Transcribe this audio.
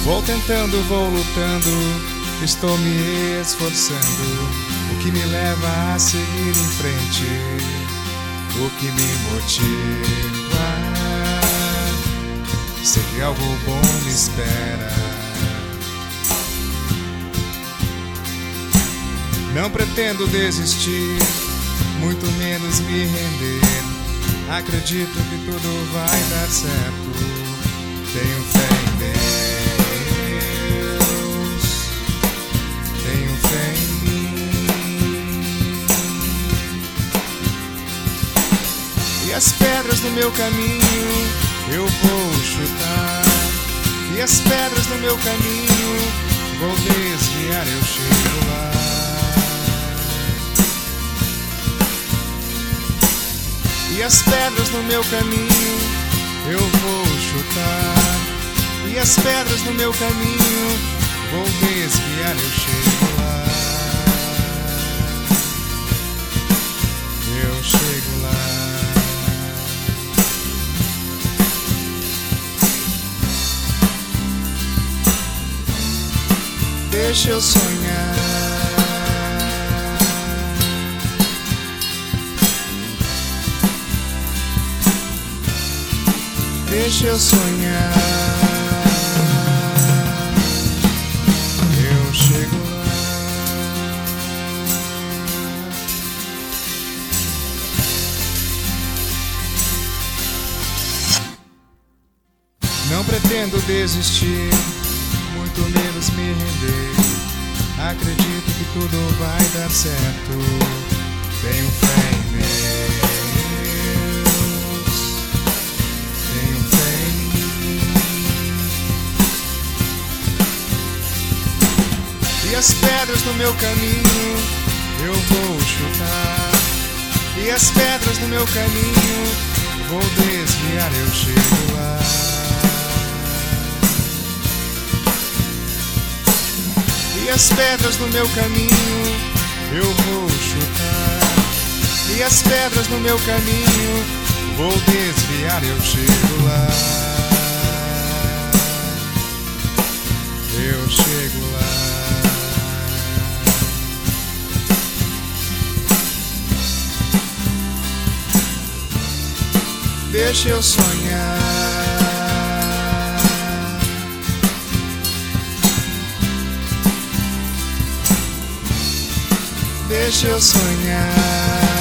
Vou tentando, vou lutando, estou me esforçando. O que me leva a seguir em frente, o que me motiva. Sei que algo bom me espera. Não pretendo desistir, muito menos me render. Acredito que tudo vai dar certo. Tenho fé em Deus, tenho fé em mim. E as pedras no meu caminho eu vou chutar. E as pedras no meu caminho vou desviar, eu chego lá. E as pedras no meu caminho eu vou chutar. E as pedras no meu caminho vou desviar, eu chego lá. Eu chego lá. Deixa eu sonhar. Deixa eu sonhar. Eu chego lá. Não pretendo desistir, muito menos me render. Acredito que tudo vai dar certo. Tenho fé em Deus, tenho fé em mim. E as pedras no meu caminho eu vou chutar. E as pedras no meu caminho vou desviar, eu chego lá. E as pedras no meu caminho eu vou chutar. E as pedras no meu caminho vou desviar, eu chego lá. Eu chego lá. Deixa eu sonhar. Deixa eu sonhar.